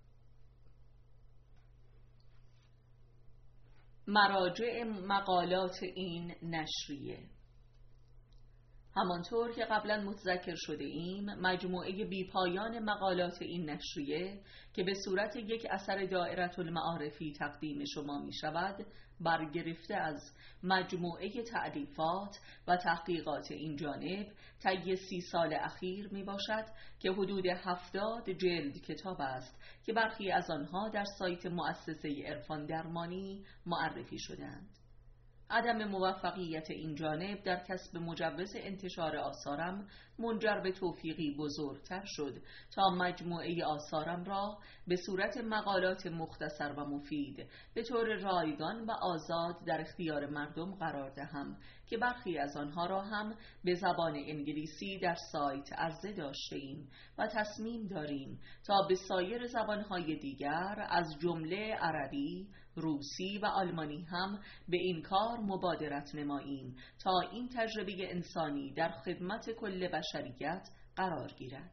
مراجع مقالات این نشریه: همانطور که قبلا متذکر شده ایم، مجموعه بیپایان مقالات این نشریه که به صورت یک اثر دائره المعارفی تقدیم شما می شود برگرفته از مجموعه تألیفات و تحقیقات این جانب طی 30 سال اخیر می باشد که حدود 70 جلد کتاب است که برخی از آنها در سایت مؤسسه عرفان درمانی معرفی شدند. عدم موفقیت این جانب در کسب مجوز انتشار آثارم منجر به توفیقی بزرگتر شد تا مجموعه آثارم را به صورت مقالات مختصر و مفید به طور رایگان و آزاد در اختیار مردم قرار دهم که برخی از آنها را هم به زبان انگلیسی در سایت عرضه داشته ایم و تصمیم داریم تا به سایر زبانهای دیگر از جمله عربی، روسی و آلمانی هم به این کار مبادرت نماییم تا این تجربه انسانی در خدمت کل بشریت قرار گیرد.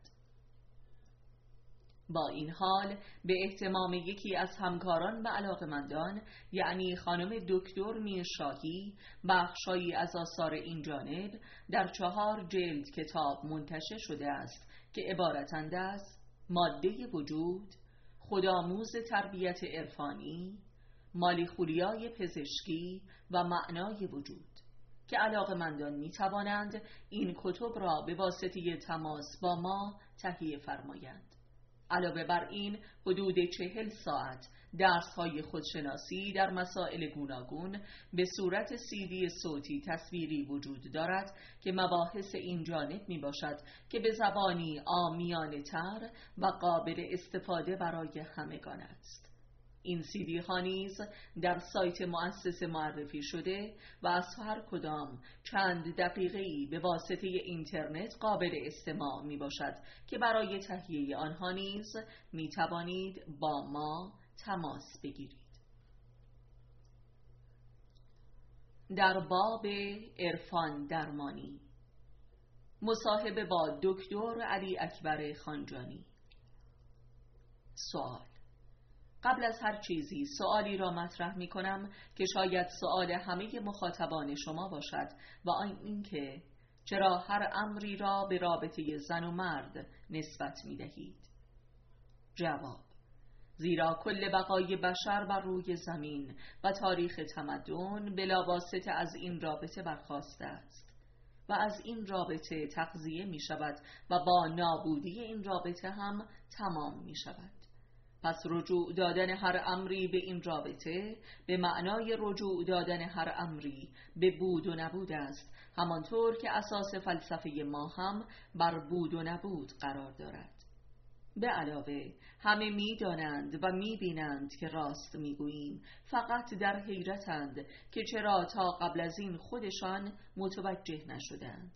با این حال به اهتمام یکی از همکاران و علاقمندان، یعنی خانم دکتر میرشاهی، بخشایی از آثار این جانب در 4 جلد کتاب منتشر شده است که عبارتند از ماده وجود، خودآموز تربیت عرفانی، مالیخولیای پزشکی و معنای وجود، که علاقمندان می توانند این کتب را به واسطه تماس با ما تهیه فرمایند. علاوه بر این حدود 40 ساعت درس‌های خودشناسی در مسائل گوناگون به صورت CD صوتی تصویری وجود دارد که مباحث این جانب می باشد که به زبانی عامیانه تر و قابل استفاده برای همگان است. این CD ها نیز در سایت مؤسسه معرفی شده و از هر کدام چند دقیقه‌ای به واسطه اینترنت قابل استماع می باشد که برای تهیه آنها نیز می توانید با ما تماس بگیرید. در باب عرفان درمانی، مصاحبه با دکتر علی اکبر خانجانی. سوال: قبل از هر چیزی سوالی را مطرح می کنم که شاید سوال همه مخاطبان شما باشد و آن این که چرا هر امری را به رابطه زن و مرد نسبت می دهید؟ جواب: زیرا کل بقای بشر بر روی زمین و تاریخ تمدن بلا واسطه از این رابطه برخاسته است و از این رابطه تغذیه می شود و با نابودی این رابطه هم تمام می شود. پس رجوع دادن هر امری به این رابطه به معنای رجوع دادن هر امری به بود و نبود است، همانطور که اساس فلسفه ما هم بر بود و نبود قرار دارد. به علاوه همه می دانند و می بینند که راست می گوییم، فقط در حیرتند که چرا تا قبل از این خودشان متوجه نشدند.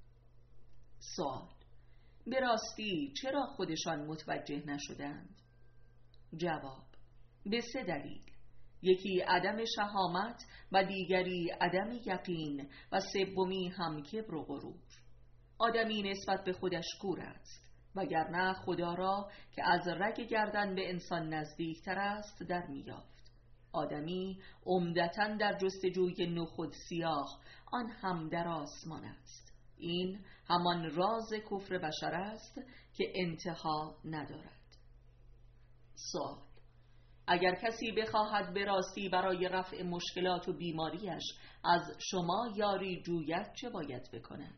سوال: به راستی چرا خودشان متوجه نشدند؟ جواب: به 3 دلیل. یکی عدم شهامت و دیگری عدم یقین و سومی هم کبر و غرور. آدمی نسبت به خودش کور است، وگرنه خدا را که از رگ گردن به انسان نزدیکتر است در میافت. آدمی عمدتاً در جستجوی نخود سیاه، آن هم در آسمان است. این همان راز کفر بشر است که انتها ندارد. سوال: اگر کسی بخواهد به راستی برای رفع مشکلات و بیماریش از شما یاری جوید چه باید بکند؟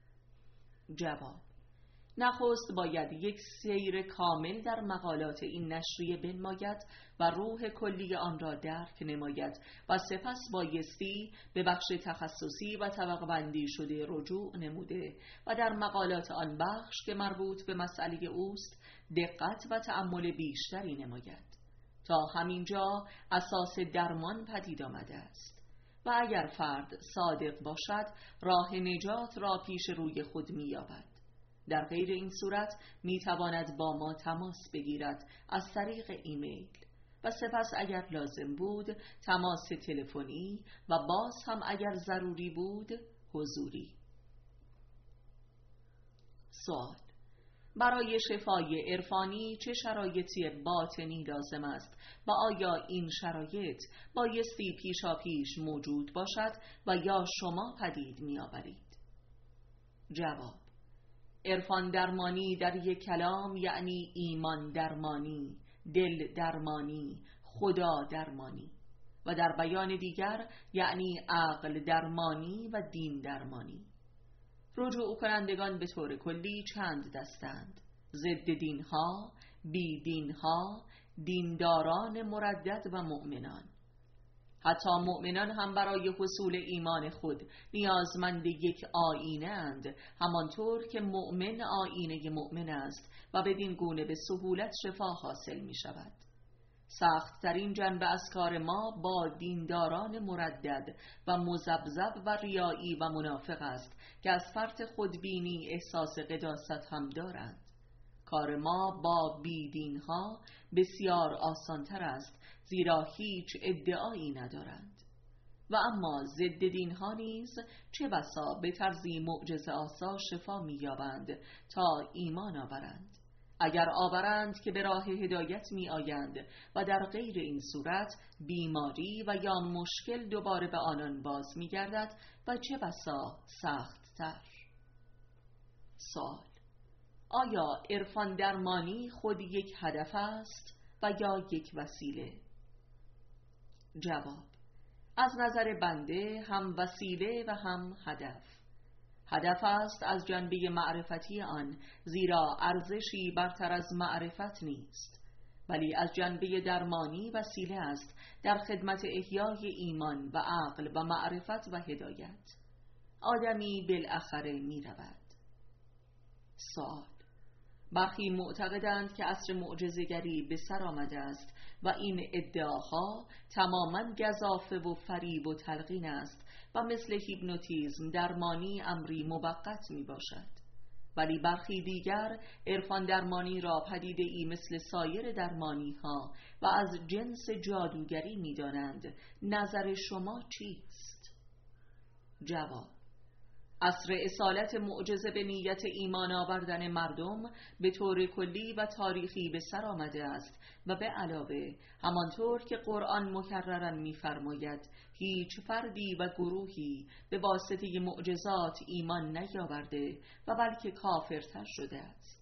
جواب: نخست باید یک سیر کامل در مقالات این نشریه بنماید و روح کلی آن را درک نماید و سپس بایستی به بخش تخصصی و طبقه بندی شده رجوع نموده و در مقالات آن بخش که مربوط به مسئله اوست دقت و تأمل بیشتری نماید. تا همینجا اساس درمان پدید آمده است و اگر فرد صادق باشد راه نجات را پیش روی خود می‌یابد. در غیر این صورت می‌تواند با ما تماس بگیرد از طریق ایمیل و سپس اگر لازم بود تماس تلفنی و باز هم اگر ضروری بود حضوری. سوال: برای شفای عرفانی چه شرایطی باطنی لازم است و آیا این شرایط بایستی پیشاپیش موجود باشد و یا شما پدید می‌آورید؟ جواب: عرفان درمانی در یک کلام یعنی ایمان درمانی، دل درمانی، خدا درمانی، و در بیان دیگر یعنی عقل درمانی و دین درمانی. رجوع کنندگان به طور کلی چند دستند: ضد دینها، بی دینها، دینداران مردد و مؤمنان. حتی مؤمنان هم برای حصول ایمان خود نیازمند یک آیینه اند، همانطور که مؤمن آیینه مؤمن است و بدین گونه به سهولت شفا حاصل می شود. سخت ترین جنبه از کار ما با دینداران مردد و مذبذب و ریایی و منافق است که از فرط خودبینی احساس قداست هم دارند. کار ما با بیدینها بسیار آسانتر است، زیرا هیچ ادعایی ندارند. و اما ضد دینها نیز چه بسا به طرزی معجزه آسا شفا می‌یابند تا ایمان آورند. اگر آورند که به راه هدایت می آیند و در غیر این صورت بیماری و یا مشکل دوباره به آنان باز می گردد و چه بسا سخت تر. سوال: آیا عرفان درمانی خود یک هدف است و یا یک وسیله؟ جواب: از نظر بنده هم وسیله و هم هدف. هدف است از جنبه معرفتی آن، زیرا ارزشی برتر از معرفت نیست، ولی از جنبه درمانی وسیله است در خدمت احیای ایمان و عقل و معرفت و هدایت. آدمی بالاخره می رود. سوال: برخی معتقدند که عصر معجزه‌گری به سر آمده است و این ادعاها تماماً گزافه و فریب و تلقین است و مثل هیپنوتیزم درمانی امری موقت می باشد. ولی برخی دیگر عرفان درمانی را پدیده ای مثل سایر درمانی ها و از جنس جادوگری می دانند. نظر شما چیست؟ جواب: عصر اصالت معجزه به نیت ایمان آوردن مردم به طور کلی و تاریخی به سر آمده است و به علاوه همانطور که قرآن مکرراً می‌فرماید هیچ فردی و گروهی به واسطه معجزات ایمان نیاورده و بلکه کافرتر شده است،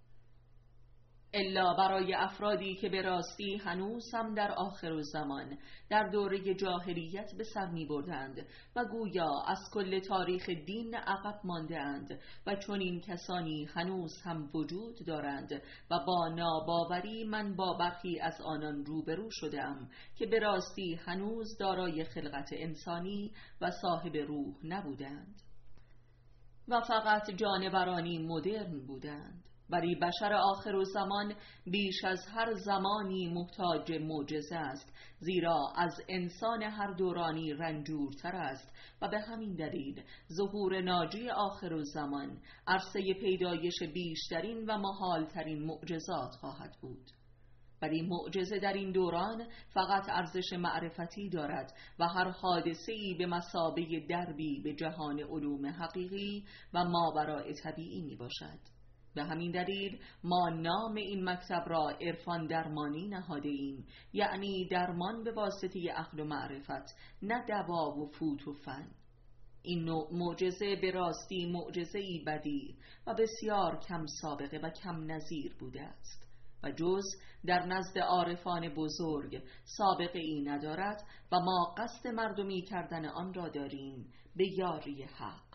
الا برای افرادی که به راستی هنوز هم در آخرالزمان در دوره جاهلیت به سر می بردند و گویا از کل تاریخ دین عقب مانده اند و چون این کسانی هنوز هم وجود دارند و با ناباوری من با برخی از آنان روبرو شدم که به راستی هنوز دارای خلقت انسانی و صاحب روح نبودند و فقط جانورانی مدرن بودند. ولی بشر آخرالزمان بیش از هر زمانی محتاج معجزه است، زیرا از انسان هر دورانی رنجورتر است و به همین دلیل ظهور ناجی آخرالزمان عرصه پیدایش بیشترین و محالترین معجزات خواهد بود. ولی معجزه در این دوران فقط ارزش معرفتی دارد و هر حادثه‌ای به مثابه دربی به جهان علوم حقیقی و ماوراء طبیعی می باشد. به همین دلیل ما نام این مکتب را عرفان درمانی نهاده ایم، یعنی درمان به واسطه عقل و معرفت، نه دوا و فوت و فن. این نوع معجزه به راستی معجزه‌ای بدیع و بسیار کم سابقه و کم نظیر بوده است و جز در نزد عارفان بزرگ سابقه ای ندارد و ما قصد مردمی کردن آن را داریم به یاری حق.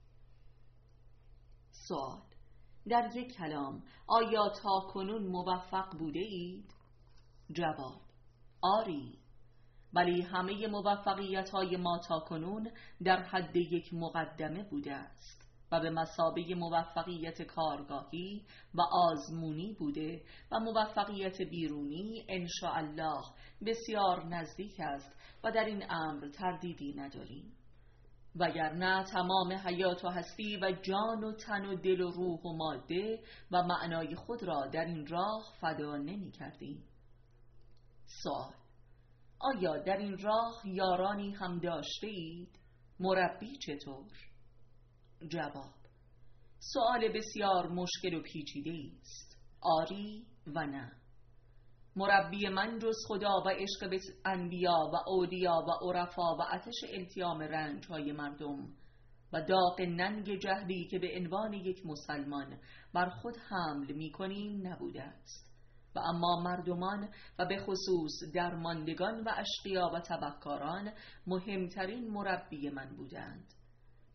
سوال: در یک کلام آیا تا کنون موفق بوده اید؟ جواب: آری، ولی همه موفقیت های ما تا کنون در حد یک مقدمه بوده است و به مثابه موفقیت کارگاهی و آزمونی بوده و موفقیت بیرونی انشاءالله بسیار نزدیک است و در این امر تردیدی نداریم. وگرنه تمام حیات و هستی و جان و تن و دل و روح و ماده و معنای خود را در این راه فدا نمی کردیم. سوال: آیا در این راه یارانی هم داشته اید؟ مربی چطور؟ جواب: سوال بسیار مشکل و پیچیده است. آری و نه. مربی من جز خدا و عشق به انبیا و اولیا و عرفا و آتش التیام رنج های مردم و داغ ننگ جهلی که به عنوان یک مسلمان بر خود حمل می کنیم نبوده است و اما مردمان و به خصوص درماندگان و اشقیا و تبهکاران مهمترین مربی من بودند.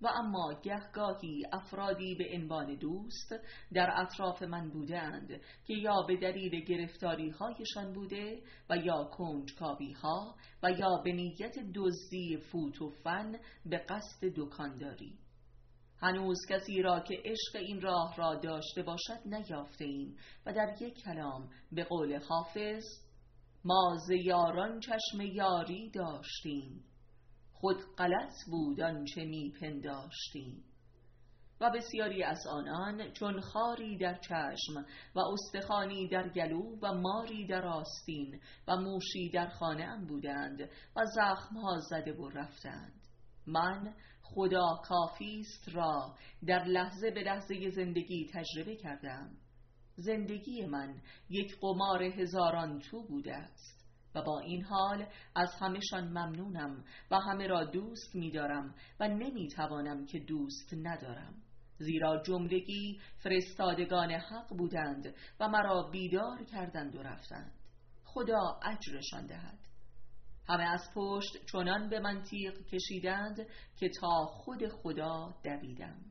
و اما گهگاهی افرادی به عنوان دوست در اطراف من بودند که یا به دلیل گرفتاری هایشان بوده و یا کنجکاوی ها و یا به نیت دزدی فوت و فن به قصد دکانداری. هنوز کسی را که عشق این راه را داشته باشد نیافته ایم و در یک کلام به قول حافظ ما ز یاران چشم یاری داشتیم، خود غلط بود آنچه می پنداشتیم. و بسیاری از آنان چون خاری در چشم و استخوانی در گلو و ماری در آستین و موشی در خانه ام بودند و زخمها زده و رفتند. من خدا کافیست را در لحظه به لحظه زندگی تجربه کردم. زندگی من یک قمار هزاران تو بوده است و با این حال از همشان ممنونم و همه را دوست می‌دارم و نمی‌توانم که دوست ندارم، زیرا جملگی فرستادگان حق بودند و مرا بیدار کردند و رفتند. خدا اجرشان دهد. همه از پشت چنان به من تیغ کشیدند که تا خود خدا دویدم.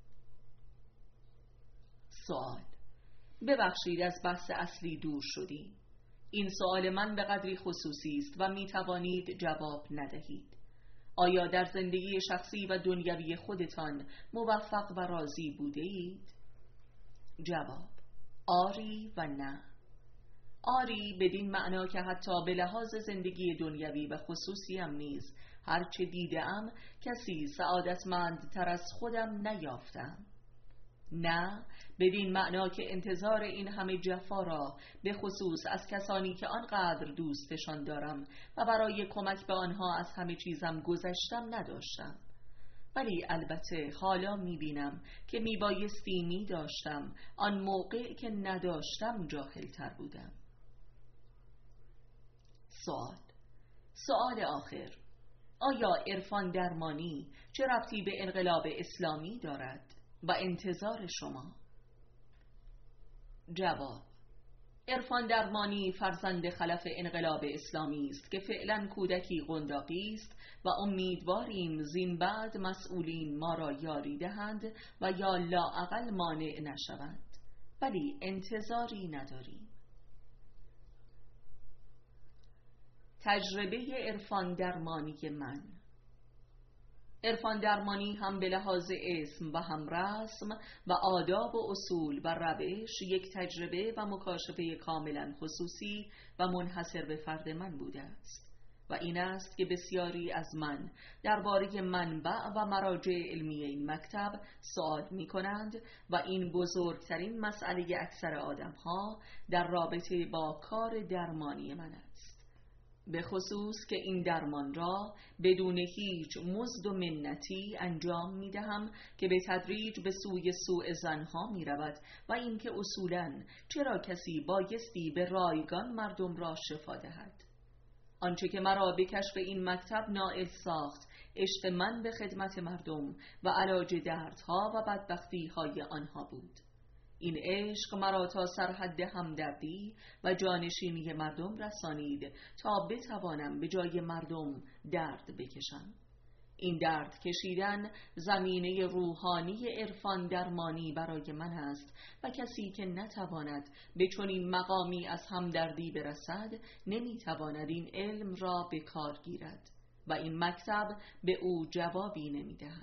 سوال: ببخشید از بحث اصلی دور شدیم. این سوال من به قدری خصوصی است و می توانید جواب ندهید. آیا در زندگی شخصی و دنیوی خودتان موفق و راضی بوده اید؟ جواب: آری و نه. آری بدین معنا که حتی به لحاظ زندگی دنیوی و خصوصی هم نیز هرچه دیدم کسی سعادتمندتر از خودم نیافتم. نه بدین معنا که انتظار این همه جفا را به خصوص از کسانی که آنقدر دوستشان دارم و برای کمک به آنها از همه چیزم گذشتم نداشتم. ولی البته حالا میبینم که میبایستی میداشتم، آن موقع که نداشتم جاهلتر بودم. سوال آخر: آیا عرفان درمانی چه ربطی به انقلاب اسلامی دارد و انتظار شما؟ جواب: عرفان درمانی فرزند خلف انقلاب اسلامی است که فعلا کودکی قنداقی است و امیدواریم زین بعد مسئولین ما را یاری دهند و یا لااقل مانع نشوند، ولی انتظاری نداریم. تجربه عرفان درمانی من: عرفان درمانی هم به لحاظ اسم و هم رسم و آداب و اصول و روش یک تجربه و مکاشفه کاملا خصوصی و منحصر به فرد من بوده است و این است که بسیاری از من درباره منبع و مراجع علمی این مکتب سوال می کنند و این بزرگترین مسئله اکثر آدم ها در رابطه با کار درمانی من است، به خصوص که این درمان را بدون هیچ مزد و منتی انجام می دهم که به تدریج به سوی سوء ظن‌ها می رود و اینکه اصولاً چرا کسی بایستی به رایگان مردم را شفا دهد. آنچه که مرا به کشف این مکتب نائل ساخت عشق من به خدمت مردم و علاج دردها و بدبختی‌های آنها بود. این عشق مرا تا سرحد همدردی و جانشینی مردم رسانید تا بتوانم به جای مردم درد بکشم. این درد کشیدن زمینه روحانی عرفان درمانی برای من است و کسی که نتواند به چنین مقامی از همدردی برسد نمیتواند این علم را به کار گیرد و این مکتب به او جوابی نمیدهد.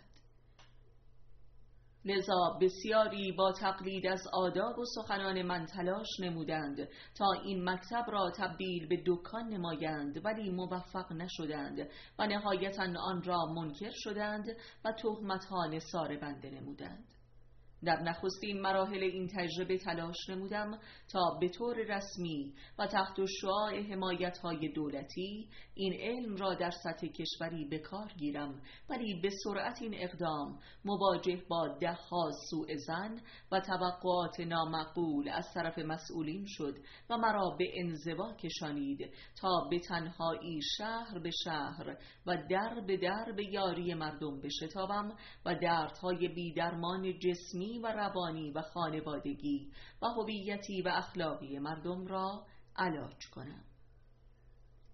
لذا بسیاری با تقلید از آداب و سخنان من تلاش نمودند تا این مکتب را تبدیل به دکان نمایند، ولی موفق نشدند و نهایتاً آن را منکر شدند و تهمت‌ها نثار بنده نمودند. در نخستین مراحل این تجربه تلاش نمودم تا به طور رسمی و تحت شعاع حمایت‌های دولتی این علم را در سطح کشوری به کار گیرم، ولی به سرعت این اقدام مواجه با ده‌ها سوء ظن و توقعات نامعقول از طرف مسئولین شد و مرا به انزوا کشانید تا به تنهایی شهر به شهر و در به در به یاری مردم بشتابم و دردهای بی‌درمان جسمی و روانی و خانوادگی و هویتی و اخلاقی مردم را علاج کنم.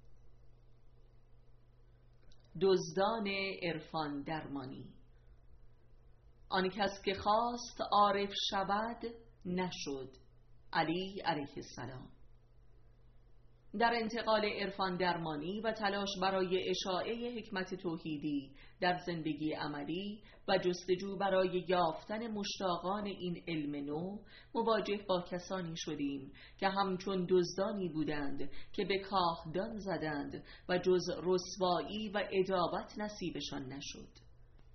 دزدان عرفان درمانی. آن کس که خواست عارف شود نشد. علی علیه السلام. در انتقال عرفان درمانی و تلاش برای اشاعه حکمت توحیدی در زندگی عملی و جستجو برای یافتن مشتاقان این علم نو، مواجه با کسانی شدیم که همچون دزدانی بودند که به کاهدان زدند و جز رسوایی و عداوت نصیبشان نشد.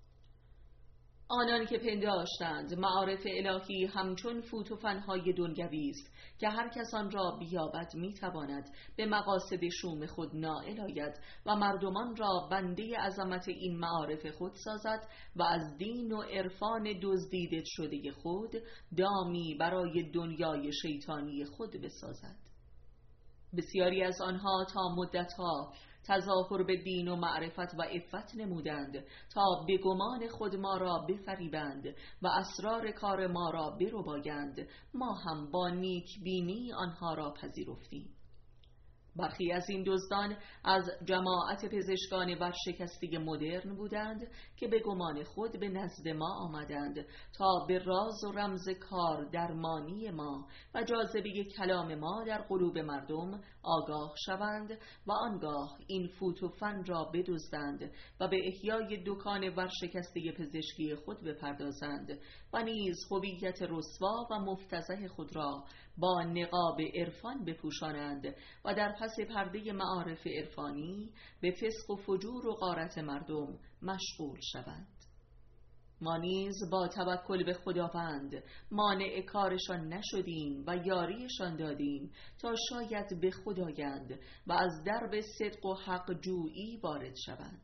آنان که پنداشتند معارف الهی همچون فوت و فنهای دنیوی است که هر کس آن را بیابد میتواند به مقاصد شوم خود نائل آید و مردمان را بنده عظمت این معارف خود سازد و از دین و عرفان دزدیده شده خود دامی برای دنیای شیطانی خود بسازد. بسیاری از آنها تا مدتها تظاهر به دین و معرفت و عفت نمودند تا به گمان خود ما را بفریبند و اسرار کار ما را بربایند. ما هم با نیک بینی آنها را پذیرفتیم. برخی از این دزدان از جماعت پزشکان ورشکسته مدرن بودند که به گمان خود به نزد ما آمدند تا به راز و رمز کار درمانی ما و جاذبه کلام ما در قلوب مردم آگاه شوند و آنگاه این فوت و فن را بدزدند و به احیای دکان ورشکسته پزشکی خود بپردازند و نیز هویت رسوا و مفتضح خود را با نقاب عرفان بپوشانند و در پس پرده معارف عرفانی به فسق و فجور و غارت مردم مشغول شوند. ما نیز با توکل به خداوند مانع کارشان نشدیم و یاریشان دادیم تا شاید به خدایند و از درب صدق و حق جویی وارد شوند.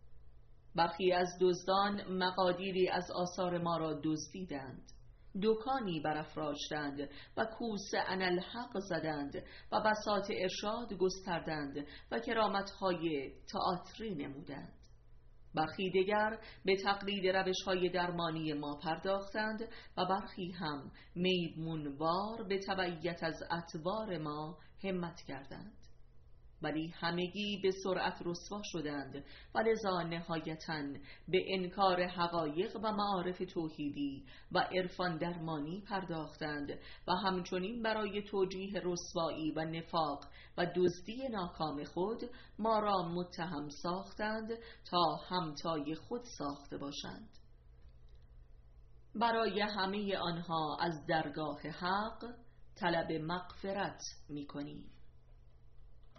برخی از دزدان مقادیری از آثار ما را دزدیدند، دکانی برافراشتند و کوس انالحق زدند و بساط ارشاد گستردند و کرامت‌های تئاتری نمودند. برخی دیگر به تقلید روش‌های درمانی ما پرداختند و برخی هم میمونوار به تبعیت از اطوار ما همت کردند، ولی همگی به سرعت رسوا شدند و لذا نهایتاً به انکار حقایق و معارف توحیدی و عرفان درمانی پرداختند و همچنین برای توجیه رسوایی و نفاق و دزدی ناکام خود ما را متهم ساختند تا همتای خود ساخته باشند. برای همه آنها از درگاه حق طلب مغفرت می‌کنیم.